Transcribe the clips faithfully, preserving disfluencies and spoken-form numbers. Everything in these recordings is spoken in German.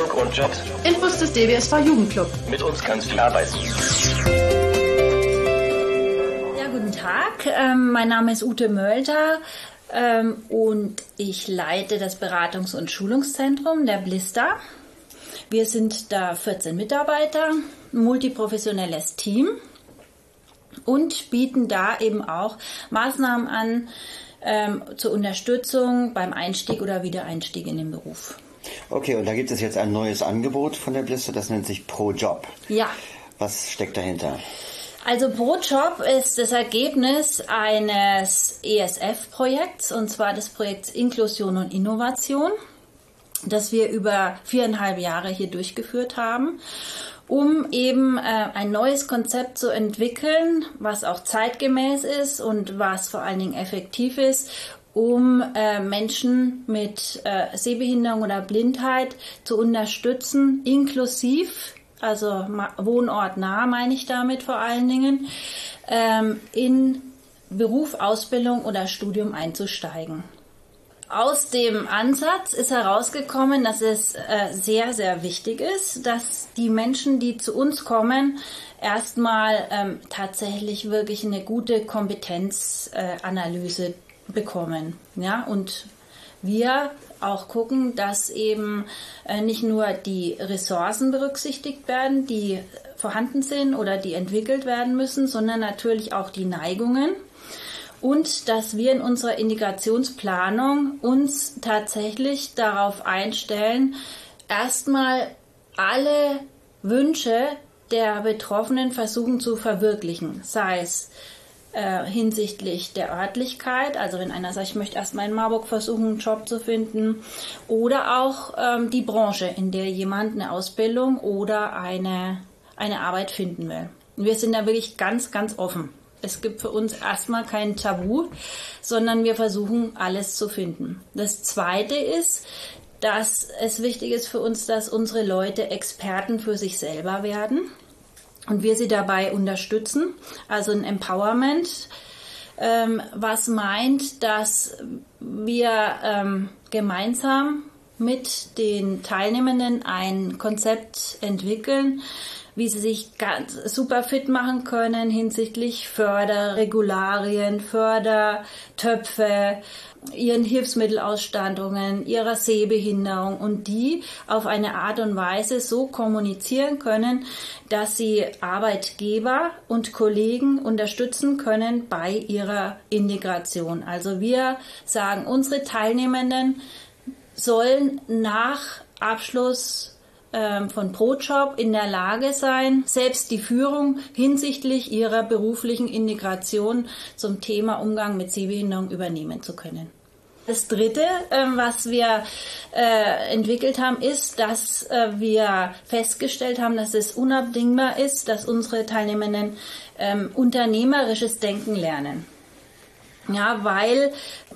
Umzug und Jobs. Infos des D B S V Jugendclub. Mit uns kannst du arbeiten. Ja, guten Tag. Ähm, mein Name ist Ute Mölter ähm, und ich leite das Beratungs- und Schulungszentrum der Blista. Wir sind da vierzehn Mitarbeiter, ein multiprofessionelles Team und bieten da eben auch Maßnahmen an ähm, zur Unterstützung beim Einstieg oder Wiedereinstieg in den Beruf. Okay, und da gibt es jetzt ein neues Angebot von der Blista, das nennt sich ProJob. Ja. Was steckt dahinter? Also ProJob ist das Ergebnis eines E S F-Projekts, und zwar des Projekts Inklusion und Innovation, das wir über viereinhalb Jahre hier durchgeführt haben, um eben äh, ein neues Konzept zu entwickeln, was auch zeitgemäß ist und was vor allen Dingen effektiv ist, um äh, Menschen mit äh, Sehbehinderung oder Blindheit zu unterstützen, inklusiv, also wohnortnah meine ich damit vor allen Dingen, ähm, in Beruf, Ausbildung oder Studium einzusteigen. Aus dem Ansatz ist herausgekommen, dass es äh, sehr, sehr wichtig ist, dass die Menschen, die zu uns kommen, erstmal ähm, tatsächlich wirklich eine gute Kompetenzanalyse äh, bekommen. Ja? Und wir auch gucken, dass eben äh, nicht nur die Ressourcen berücksichtigt werden, die vorhanden sind oder die entwickelt werden müssen, sondern natürlich auch die Neigungen. Und dass wir in unserer Integrationsplanung uns tatsächlich darauf einstellen, erstmal alle Wünsche der Betroffenen versuchen zu verwirklichen. Sei es äh, hinsichtlich der Örtlichkeit, also wenn einer sagt, ich möchte erstmal in Marburg versuchen, einen Job zu finden, oder auch ähm, die Branche, in der jemand eine Ausbildung oder eine, eine Arbeit finden will. Und wir sind da wirklich ganz, ganz offen. Es gibt für uns erstmal kein Tabu, sondern wir versuchen, alles zu finden. Das Zweite ist, dass es wichtig ist für uns, dass unsere Leute Experten für sich selber werden und wir sie dabei unterstützen. Also ein Empowerment, ähm, was meint, dass wir ähm, gemeinsam mit den Teilnehmenden ein Konzept entwickeln, wie sie sich ganz super fit machen können hinsichtlich Förderregularien, Fördertöpfe, ihren Hilfsmittelausstattungen, ihrer Sehbehinderung und die auf eine Art und Weise so kommunizieren können, dass sie Arbeitgeber und Kollegen unterstützen können bei ihrer Integration. Also wir sagen, unsere Teilnehmenden sollen nach Abschluss von ProJob in der Lage sein, selbst die Führung hinsichtlich ihrer beruflichen Integration zum Thema Umgang mit Sehbehinderung übernehmen zu können. Das Dritte, was wir entwickelt haben, ist, dass wir festgestellt haben, dass es unabdingbar ist, dass unsere Teilnehmenden unternehmerisches Denken lernen. Ja, weil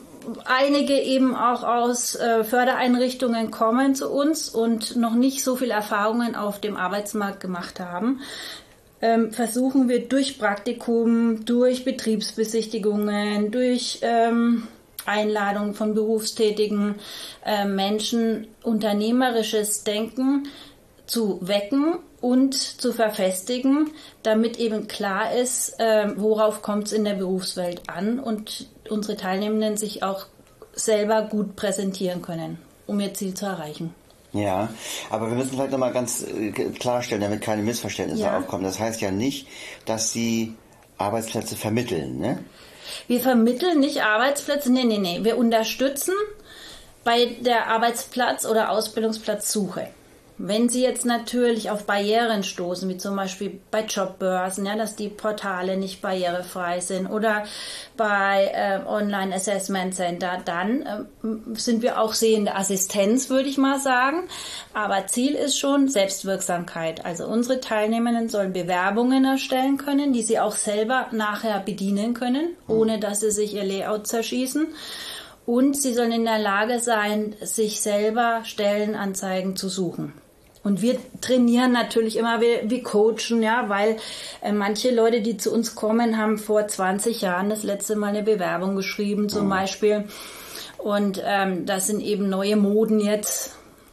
einige eben auch aus äh, Fördereinrichtungen kommen zu uns und noch nicht so viel Erfahrungen auf dem Arbeitsmarkt gemacht haben. Ähm, versuchen wir durch Praktikum, durch Betriebsbesichtigungen, durch ähm, Einladung von berufstätigen äh, Menschen unternehmerisches Denken zu wecken und zu verfestigen, damit eben klar ist, äh, worauf kommt es in der Berufswelt an und unsere Teilnehmenden sich auch selber gut präsentieren können, um ihr Ziel zu erreichen. Ja, aber wir müssen vielleicht nochmal ganz äh, klarstellen, damit keine Missverständnisse ja. aufkommen. Das heißt ja nicht, dass Sie Arbeitsplätze vermitteln, ne? Wir vermitteln nicht Arbeitsplätze, nee, nee, nee. Wir unterstützen bei der Arbeitsplatz- oder Ausbildungsplatzsuche. Wenn Sie jetzt natürlich auf Barrieren stoßen, wie zum Beispiel bei Jobbörsen, ja, dass die Portale nicht barrierefrei sind oder bei äh, Online Assessment Center, dann äh, sind wir auch sehende Assistenz, würde ich mal sagen. Aber Ziel ist schon Selbstwirksamkeit. Also unsere Teilnehmenden sollen Bewerbungen erstellen können, die sie auch selber nachher bedienen können, ohne dass sie sich ihr Layout zerschießen. Und sie sollen in der Lage sein, sich selber Stellenanzeigen zu suchen. Und wir trainieren natürlich immer, wir, wir coachen, ja, weil äh, manche Leute, die zu uns kommen, haben vor zwanzig Jahren das letzte Mal eine Bewerbung geschrieben zum Beispiel. Und ähm, das sind eben neue Moden jetzt.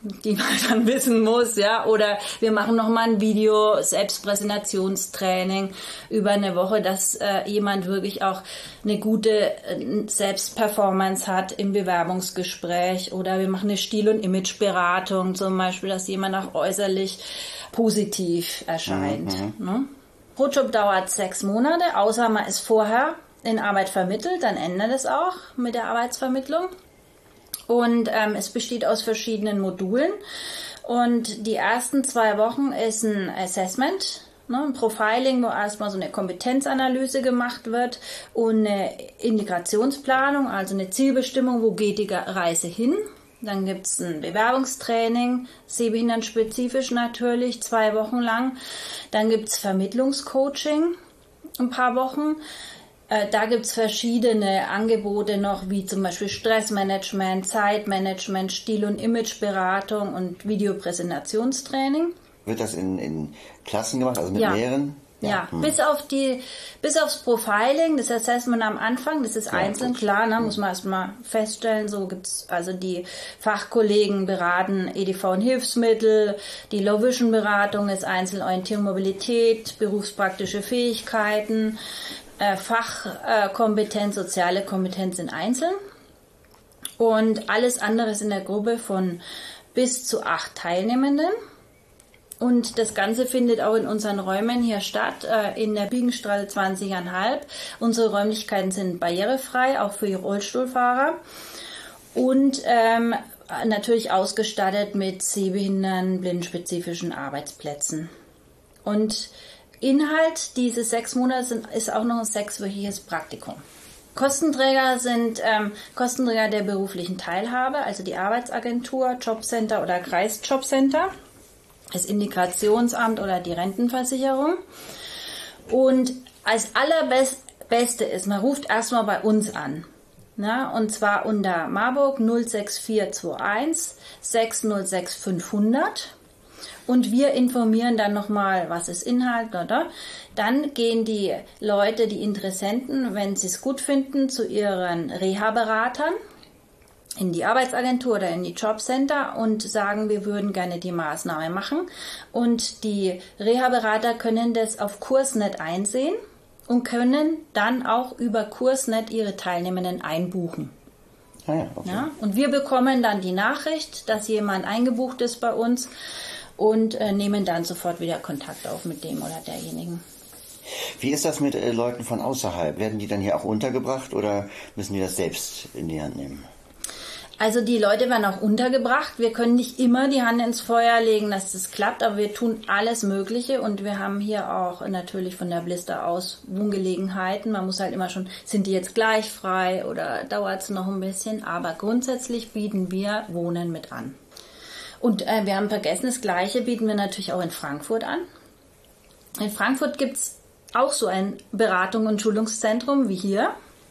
die man dann wissen muss, ja, oder wir machen nochmal ein Video, Selbstpräsentationstraining über eine Woche, dass äh, jemand wirklich auch eine gute äh, Selbstperformance hat im Bewerbungsgespräch, oder wir machen eine Stil- und Imageberatung zum Beispiel, dass jemand auch äußerlich positiv erscheint. Mhm. Ne? ProJob dauert sechs Monate, außer man ist vorher in Arbeit vermittelt, dann endet es auch mit der Arbeitsvermittlung. Und ähm, es besteht aus verschiedenen Modulen. Und die ersten zwei Wochen ist ein Assessment, ne, ein Profiling, wo erstmal so eine Kompetenzanalyse gemacht wird und eine Integrationsplanung, also eine Zielbestimmung, wo geht die Reise hin. Dann gibt's ein Bewerbungstraining, sehbehindertenspezifisch natürlich, zwei Wochen lang. Dann gibt's Vermittlungscoaching, ein paar Wochen. Da gibt es verschiedene Angebote noch, wie zum Beispiel Stressmanagement, Zeitmanagement, Stil- und Imageberatung und Videopräsentationstraining. Wird das in, in Klassen gemacht, also mit ja. mehreren? Ja, ja. Hm. bis auf die, bis aufs Profiling, das Assessment am Anfang, das ist ja, einzeln, gut. klar, ne, hm. muss man erstmal feststellen, so gibt's also die Fachkollegen beraten E D V und Hilfsmittel, die Low-Vision-Beratung ist Einzelorientierung, Mobilität, berufspraktische Fähigkeiten, Fachkompetenz, soziale Kompetenz sind einzeln und alles andere ist in der Gruppe von bis zu acht Teilnehmenden. Und das Ganze findet auch in unseren Räumen hier statt, in der Biegenstraße zwanzig Komma fünf. Unsere Räumlichkeiten sind barrierefrei, auch für die Rollstuhlfahrer und ähm, natürlich ausgestattet mit sehbehinderten, blindenspezifischen Arbeitsplätzen. Und Inhalt dieses sechs Monate ist auch noch ein sechswöchiges Praktikum. Kostenträger sind ähm, Kostenträger der beruflichen Teilhabe, also die Arbeitsagentur, Jobcenter oder Kreisjobcenter, das Integrationsamt oder die Rentenversicherung. Und als allerbeste ist, man ruft erstmal bei uns an. Na, und zwar unter Marburg null sechs vier zwei eins sechs null sechs fünfhundert. Und wir informieren dann nochmal, was ist Inhalt, oder? Dann gehen die Leute, die Interessenten, wenn sie es gut finden, zu ihren Reha-Beratern in die Arbeitsagentur oder in die Jobcenter und sagen, wir würden gerne die Maßnahme machen. Und die Reha-Berater können das auf Kursnet einsehen und können dann auch über Kursnet ihre Teilnehmenden einbuchen. Ah ja, okay. Ja, und wir bekommen dann die Nachricht, dass jemand eingebucht ist bei uns, und äh, nehmen dann sofort wieder Kontakt auf mit dem oder derjenigen. Wie ist das mit äh, Leuten von außerhalb? Werden die dann hier auch untergebracht oder müssen die das selbst in die Hand nehmen? Also die Leute werden auch untergebracht. Wir können nicht immer die Hand ins Feuer legen, dass das klappt, aber wir tun alles Mögliche und wir haben hier auch natürlich von der Blister aus Wohngelegenheiten. Man muss halt immer schon, sind die jetzt gleich frei oder dauert es noch ein bisschen, aber grundsätzlich bieten wir Wohnen mit an. Und äh, wir haben vergessen, das Gleiche bieten wir natürlich auch in Frankfurt an. In Frankfurt gibt es auch so ein Beratung- und Schulungszentrum wie hier.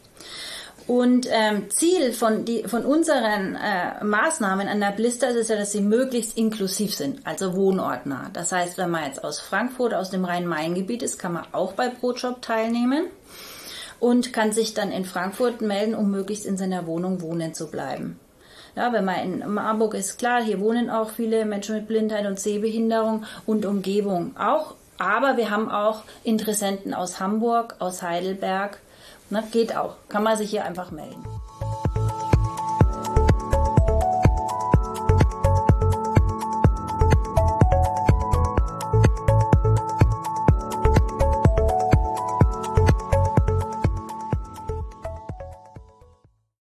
Und ähm, Ziel von, die, von unseren äh, Maßnahmen an der Blister ist es ja, dass sie möglichst inklusiv sind, also wohnortnah. Das heißt, wenn man jetzt aus Frankfurt, aus dem Rhein-Main-Gebiet ist, kann man auch bei ProJob teilnehmen und kann sich dann in Frankfurt melden, um möglichst in seiner Wohnung wohnen zu bleiben. Ja, wenn man in Marburg ist, klar, hier wohnen auch viele Menschen mit Blindheit und Sehbehinderung und Umgebung auch. Aber wir haben auch Interessenten aus Hamburg, aus Heidelberg. Na, geht auch. Kann man sich hier einfach melden.